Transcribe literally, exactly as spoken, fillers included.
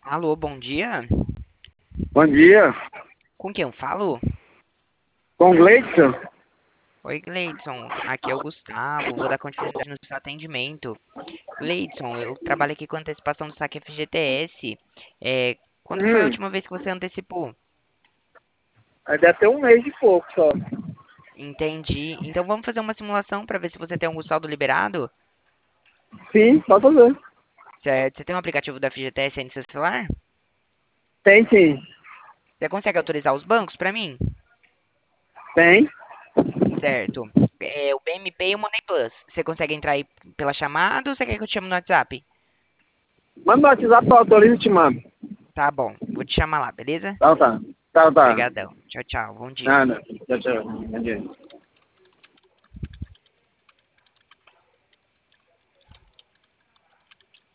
Alô, bom dia. Bom dia. Com quem eu falo? Com Gleidson? Oi, Gleidson. Aqui é o Gustavo. Vou dar continuidade no seu atendimento. Gleidson, eu trabalho aqui com antecipação do saque F G T S. É, quando foi a Hum, última vez que você antecipou? aí deve ter um mês de pouco só. Entendi. Então vamos fazer uma simulação para ver se você tem algum saldo liberado? Sim, pode fazer. Certo. Você tem um aplicativo da F G T S aí no seu celular? Tem sim. Você consegue autorizar os bancos para mim? Tem. Certo. É, o B M P e o Money Plus. Você consegue entrar aí pela chamada ou você quer que eu te chame no WhatsApp? Manda no WhatsApp, eu autorizo e te mando. Tá bom. Vou te chamar lá, beleza? Tá, tá. Tá, tá. Obrigadão. Tchau, tchau. Bom dia. Nada. Tchau, tchau. Bom dia.